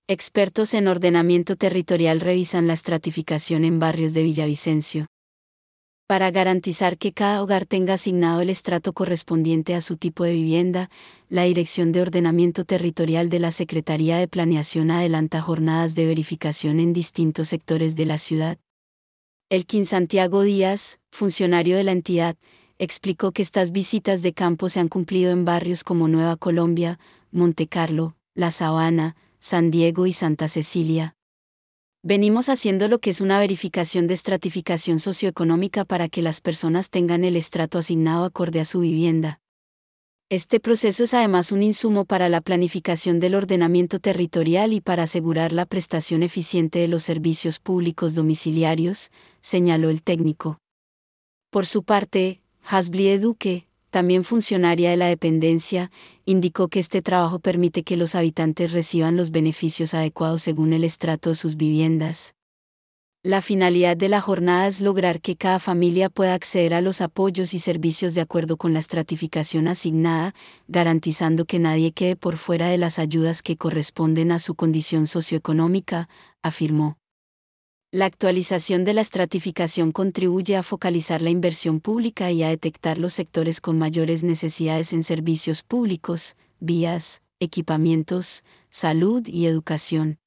Expertos en ordenamiento territorial revisan la estratificación en barrios de Villavicencio. Para garantizar que cada hogar tenga asignado el estrato correspondiente a su tipo de vivienda, la Dirección de Ordenamiento Territorial de la Secretaría de Planeación adelanta jornadas de verificación en distintos sectores de la ciudad. Elkin Santiago Díaz, funcionario de la entidad, explicó que estas visitas de campo se han cumplido en barrios como Nueva Colombia, Montecarlo, La Sabana, San Diego y Santa Cecilia. Venimos haciendo lo que es una verificación de estratificación socioeconómica para que las personas tengan el estrato asignado acorde a su vivienda. Este proceso es además un insumo para la planificación del ordenamiento territorial y para asegurar la prestación eficiente de los servicios públicos domiciliarios, señaló el técnico. Por su parte, Hasblie Duque, también funcionaria de la dependencia, indicó que este trabajo permite que los habitantes reciban los beneficios adecuados según el estrato de sus viviendas. La finalidad de la jornada es lograr que cada familia pueda acceder a los apoyos y servicios de acuerdo con la estratificación asignada, garantizando que nadie quede por fuera de las ayudas que corresponden a su condición socioeconómica, afirmó. La actualización de la estratificación contribuye a focalizar la inversión pública y a detectar los sectores con mayores necesidades en servicios públicos, vías, equipamientos, salud y educación.